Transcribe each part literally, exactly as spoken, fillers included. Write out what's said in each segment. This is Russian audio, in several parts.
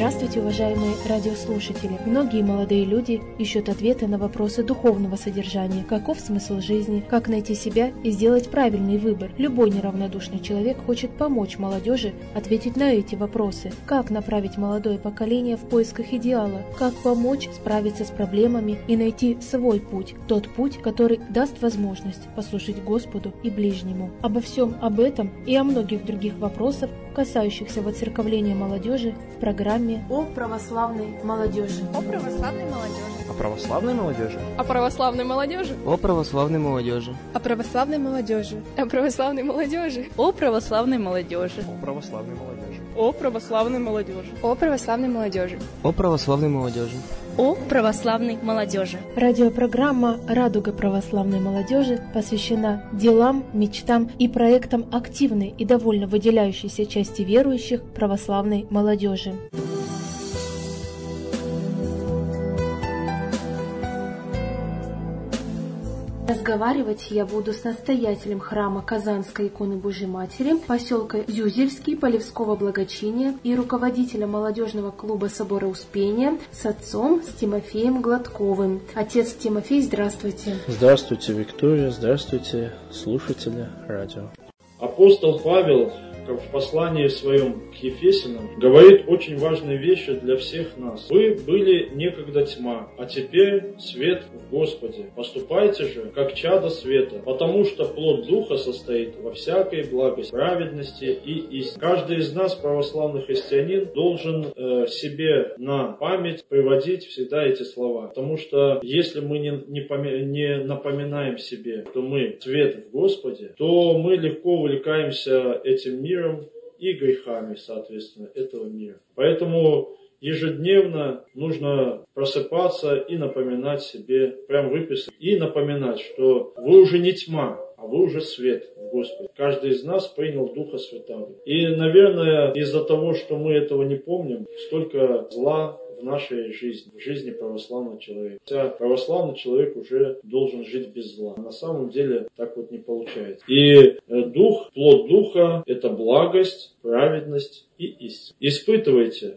Здравствуйте, уважаемые радиослушатели! Многие молодые люди ищут ответы на вопросы духовного содержания. Каков смысл жизни? Как найти себя и сделать правильный выбор? Любой неравнодушный человек хочет помочь молодежи ответить на эти вопросы. Как направить молодое поколение в поисках идеала? Как помочь справиться с проблемами и найти свой путь? Тот путь, который даст возможность послужить Господу и ближнему. Обо всем об этом и о многих других вопросах, касающихся воцерковления молодежи, в программе «О православной молодежи». О православной молодежи. О православной молодежи. О православной молодежи. О православной молодежи. О православной молодежи. О православной молодежи. О православной молодежи. О православной молодежи. О православной молодежи. О православной молодежи. О православной молодежи. О православной молодежи. Радиопрограмма «Радуга православной молодежи» посвящена делам, мечтам и проектам активной и довольно выделяющейся части верующих православной молодежи. Разговаривать я буду с настоятелем храма Казанской иконы Божьей Матери, поселка Зюзельский, Полевского благочиния и руководителем молодежного клуба Собора Успения, с отцом, с Тимофеем Гладковым. Отец Тимофей, здравствуйте. Здравствуйте, Виктория, здравствуйте, слушатели радио. Апостол Павел в послании своем к Ефесянам говорит очень важные вещи для всех нас. Вы были некогда тьма, а теперь свет в Господе. Поступайте же, как чадо света, потому что плод Духа состоит во всякой благости, праведности и истине. Каждый из нас, православный христианин, должен э, себе на память приводить всегда эти слова. Потому что если мы не, не, поми, не напоминаем себе, что мы свет в Господе, то мы легко увлекаемся этим миром, и грехами, соответственно, этого мира. Поэтому ежедневно нужно просыпаться и напоминать себе, прям выписать, и напоминать, что вы уже не тьма, а вы уже свет в Господе. Каждый из нас принял Духа Святаго. И, наверное, из-за того, что мы этого не помним, столько зла в нашей жизни, в жизни православного человека. Хотя православный человек уже должен жить без зла. На самом деле так вот не получается. И дух, плод Духа – это благость, праведность и истина. Испытывайте,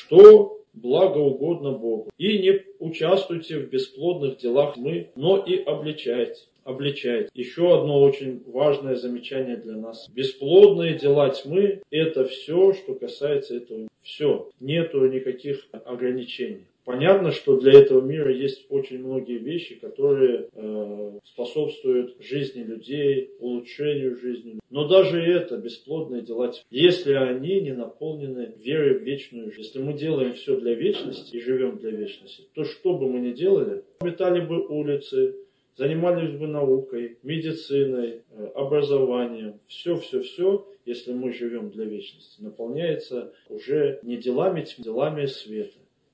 что благоугодно Богу. И не участвуйте в бесплодных делах тьмы, но и обличайте. обличает. Еще одно очень важное замечание для нас. Бесплодные дела тьмы – это все, что касается этого. Все. Нету никаких ограничений. Понятно, что для этого мира есть очень многие вещи, которые э, способствуют жизни людей, улучшению жизни. Но даже это бесплодные дела тьмы, если они не наполнены верой в вечную жизнь. Если мы делаем все для вечности и живем для вечности, то что бы мы ни делали, метали бы улицы, занимались бы наукой, медициной, образованием. Все-все-все, если мы живем для вечности, наполняется уже не делами тьмы, делами света.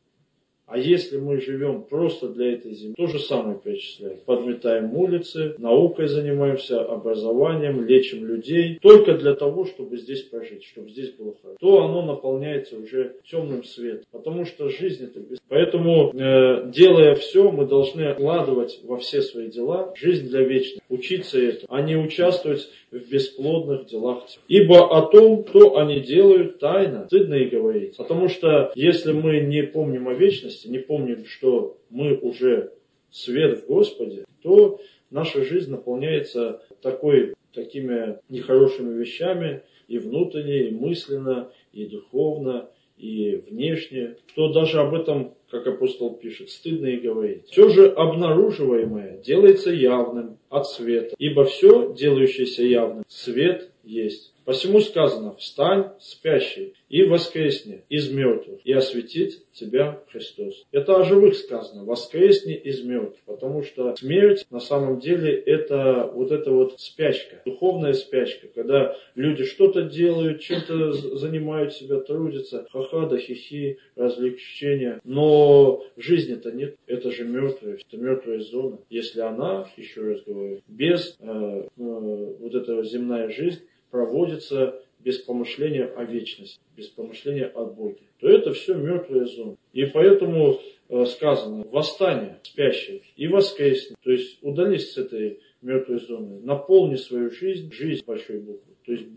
А если мы живем просто для этой земли, то же самое перечисляем. Подметаем улицы, наукой занимаемся, образованием, лечим людей. Только для того, чтобы здесь прожить, чтобы здесь было хорошо. То оно наполняется уже темным светом. Потому что жизнь это бессмысленна. Поэтому, э, делая все, мы должны вкладывать во все свои дела жизнь для вечности. Учиться этому, а не участвовать в бесплодных делах. Ибо о том, что они делают тайно, стыдно и говорить. Потому что если мы не помним о вечности, не помним, что мы уже свет в Господе, то наша жизнь наполняется такой, такими нехорошими вещами и внутренне, и мысленно, и духовно, и внешне, что даже об этом, как апостол пишет, стыдно и говорить. Все же обнаруживаемое делается явным от света, ибо все, делающееся явным, свет есть. Посему сказано: встань, спящий, и воскресни из мертвых, и осветит тебя Христос. Это о живых сказано: воскресни из мертвых, потому что смерть на самом деле это вот эта вот спячка, духовная спячка, когда люди что-то делают, чем-то занимают себя, трудятся, ха-ха да хихи, развлечения, но жизни-то нет, это же мертвая, это мертвая зона. Если она, еще раз говорю, без э, э, вот этого земная жизнь, проводится без помышления о вечности, без помышления о Боге, то это все мертвая зона. И поэтому э, сказано: восстание спящих и воскресни. То есть удались с этой мертвой зоны, наполни свою жизнь, жизнь большой буквы, то есть Богом.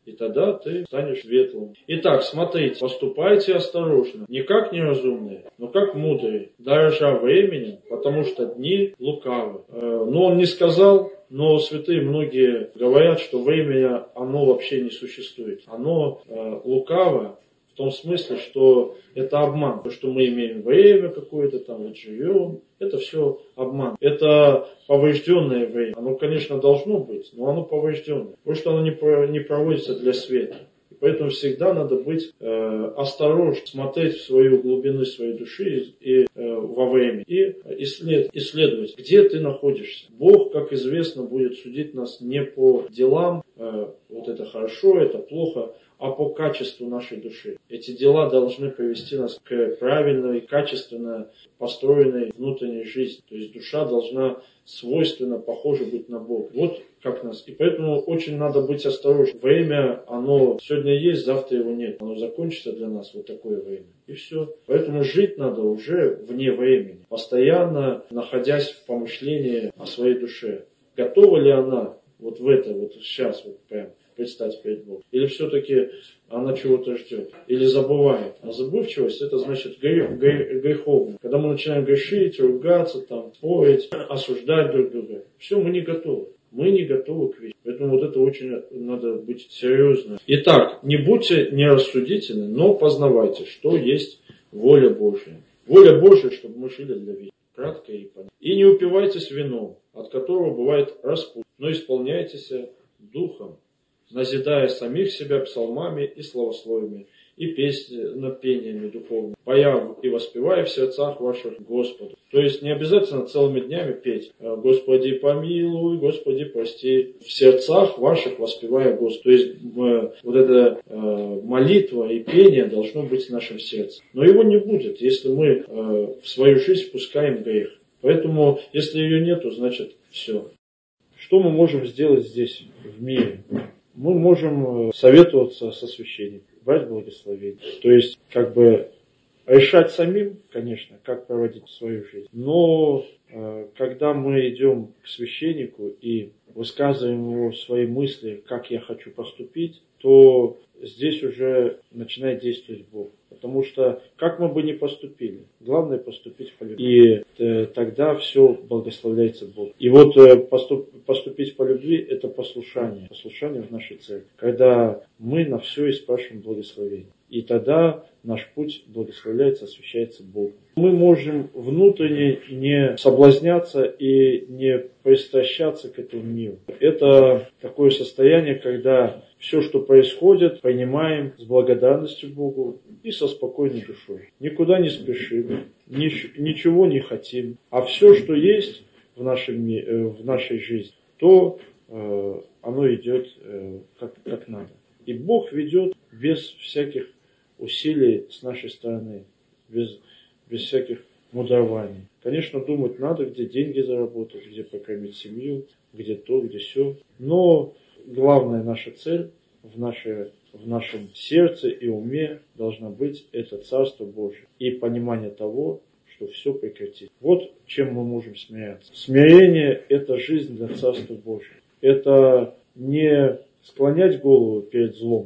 И тогда ты станешь светлым. Итак, смотрите, поступайте осторожно. Не как неразумные, но как мудрые, дорожа временем, потому что дни лукавы. Но он не сказал, но святые многие говорят, что время, оно вообще не существует. Оно лукаво в том смысле, что это обман. То, что мы имеем время какое-то, там вот живем, это все обман. Это поврежденное время. Оно, конечно, должно быть, но оно поврежденное. Потому что оно не, не проводится для света. И поэтому всегда надо быть э, осторожным, смотреть в свою глубину своей души и, и, э, во время. И исслед, исследовать, где ты находишься. Бог, как известно, будет судить нас не по делам, э, вот это хорошо, это плохо, а по качеству нашей души. Эти дела должны привести нас к правильной, качественно построенной внутренней жизни. То есть душа должна свойственно, похоже быть на Бога. Вот как нас. И поэтому очень надо быть осторожным. Время, оно сегодня есть, завтра его нет. Оно закончится для нас вот такое время. И все. Поэтому жить надо уже вне времени. Постоянно находясь в помышлении о своей душе. Готова ли она вот в это, вот сейчас, вот прям предстать перед Богом? Или все-таки она чего-то ждет? Или забывает? А забывчивость, это значит грех, грех, греховно. Когда мы начинаем грешить, ругаться, там, спорить, осуждать друг друга, все, мы не готовы. Мы не готовы к вещи. Поэтому вот это очень надо быть серьезным. Итак, не будьте нерассудительны, но познавайте, что есть воля Божья. Воля Божья, чтобы мы жили для вечности. Кратко и понятно. И не упивайтесь вином, от которого бывает распут, но исполняйтесь духом, назидая самих себя псалмами и славословиями, и песнями, пениями духовными, поя и воспевая в сердцах ваших Господу. То есть не обязательно целыми днями петь «Господи помилуй, Господи прости», в сердцах ваших воспевая Господа. То есть вот эта молитва и пение должно быть в нашем сердце. Но его не будет, если мы в свою жизнь впускаем грех. Поэтому, если ее нету, значит все. Что мы можем сделать здесь, в мире? Мы можем советоваться со священником, брать благословение. То есть, как бы, решать самим, конечно, как проводить свою жизнь. Но, э, когда мы идем к священнику и высказываем ему свои мысли, как я хочу поступить, то здесь уже начинает действовать Бог. Потому что, как мы бы ни поступили, главное поступить по любви. И э, тогда все благословляется Бог. И вот э, поступ, поступить по любви – это послушание. Послушание в нашей церкви. Когда мы на все и спрашиваем благословение. И тогда наш путь благословляется, освящается Богом. Мы можем внутренне не соблазняться и не пристращаться к этому миру. Это такое состояние, когда все, что происходит, принимаем с благодарностью Богу и со спокойной душой. Никуда не спешим, ничего не хотим. А все, что есть в, нашем, в нашей жизни, то э, оно идет э, как, как надо. И Бог ведет без всяких усилий с нашей стороны, без, без всяких мудрований. Конечно, думать надо, где деньги заработать, где покормить семью, где то, где сё. Но главная наша цель в, нашей, в нашем сердце и уме должна быть это Царство Божие и понимание того, что все прекратит. Вот чем мы можем смиряться. Смирение – это жизнь для Царства Божия. Это не склонять голову перед злом,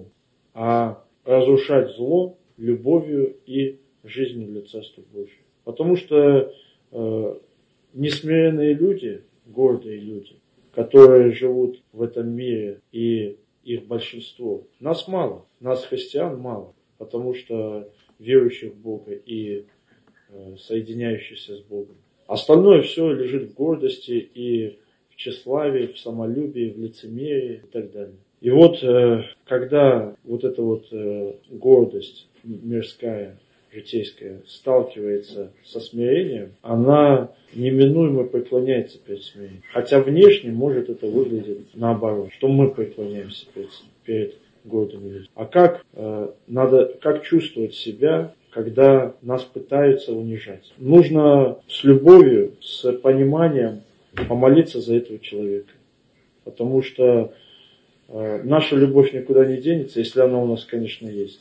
а разрушать зло любовью и жизнью для Царства Божия. Потому что э, несмиренные люди, гордые люди, которые живут в этом мире, и их большинство, нас мало, нас христиан мало, потому что верующих в Бога и э, соединяющихся с Богом. Остальное все лежит в гордости и в тщеславии, в самолюбии, в лицемерии и так далее. И вот, когда вот эта вот гордость мирская, житейская, сталкивается со смирением, она неминуемо преклоняется перед смирением. Хотя внешне может это выглядеть наоборот, что мы преклоняемся перед, перед гордыми людьми. А как, надо, как чувствовать себя, когда нас пытаются унижать? Нужно с любовью, с пониманием помолиться за этого человека. Потому что наша любовь никуда не денется, если она у нас, конечно, есть.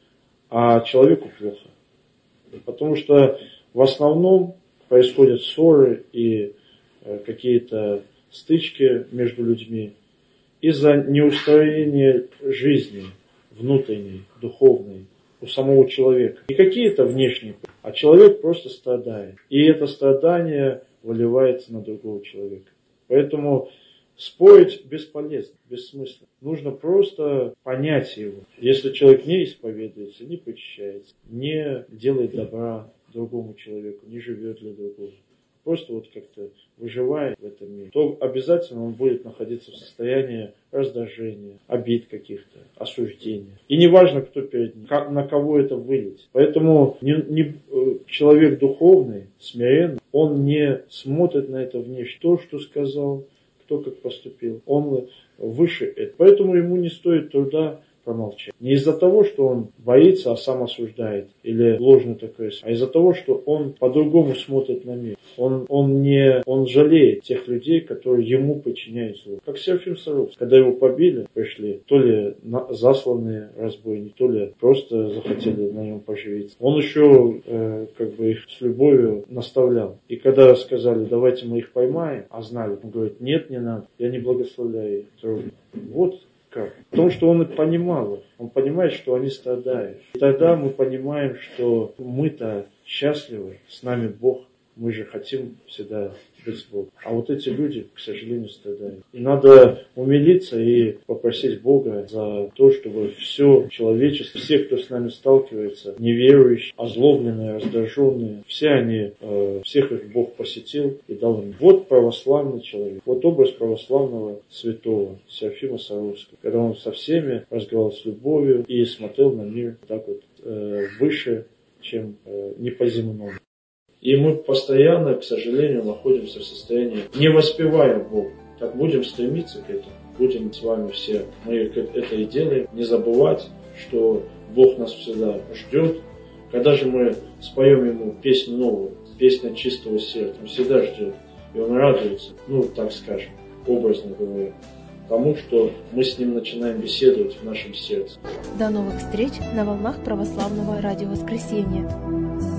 А человеку плохо. Потому что в основном происходят ссоры и какие-то стычки между людьми из-за неустроения жизни внутренней, духовной у самого человека. Не какие-то внешние, а человек просто страдает. И это страдание выливается на другого человека. Поэтому спорить бесполезно, бессмысленно. Нужно просто понять его. Если человек не исповедуется, не причащается, не делает добра другому человеку, не живет для другого, просто вот как-то выживает в этом мире, то обязательно он будет находиться в состоянии раздражения, обид каких-то, осуждения. И не важно, кто перед ним, как, на кого это выльется. Поэтому не, не, человек духовный, смиренный, он не смотрит на это внешне. То, что сказал, кто как поступил, он выше этого. Поэтому ему не стоит труда промолчать. Не из-за того, что он боится, а сам осуждает, или ложно такое, а из-за того, что он по-другому смотрит на мир. Он, он, не, он жалеет тех людей, которые ему подчиняют зло. Как Серафим Саровский. Когда его побили, пришли, то ли на, засланные разбойники, то ли просто захотели на нем поживиться. Он еще э, как бы их с любовью наставлял. И когда сказали, давайте мы их поймаем, а знали, он говорит, нет, не надо, я не благословляю их. Вот как? Потому что он понимал, он понимает, что они страдают. И тогда мы понимаем, что мы-то счастливы, с нами Бог, мы же хотим всегда быть с Богом. А вот эти люди, к сожалению, страдают. И надо умилиться и попросить Бога за то, чтобы все человечество, все, кто с нами сталкивается, неверующие, озлобленные, раздраженные, все они, э, всех их Бог посетил и дал им. Вот православный человек, вот образ православного святого Серафима Саровского, когда он со всеми разговаривал с любовью и смотрел на мир так вот э, выше, чем э, не по-земному. И мы постоянно, к сожалению, находимся в состоянии, не воспевая Бога. Так будем стремиться к этому. Будем с вами все, мы это и делаем. Не забывать, что Бог нас всегда ждет. Когда же мы споем Ему песню новую, песню чистого сердца, Он всегда ждет. И Он радуется, ну, так скажем, образно говоря, тому, что мы с Ним начинаем беседовать в нашем сердце. До новых встреч на волнах православного радио Воскресенья.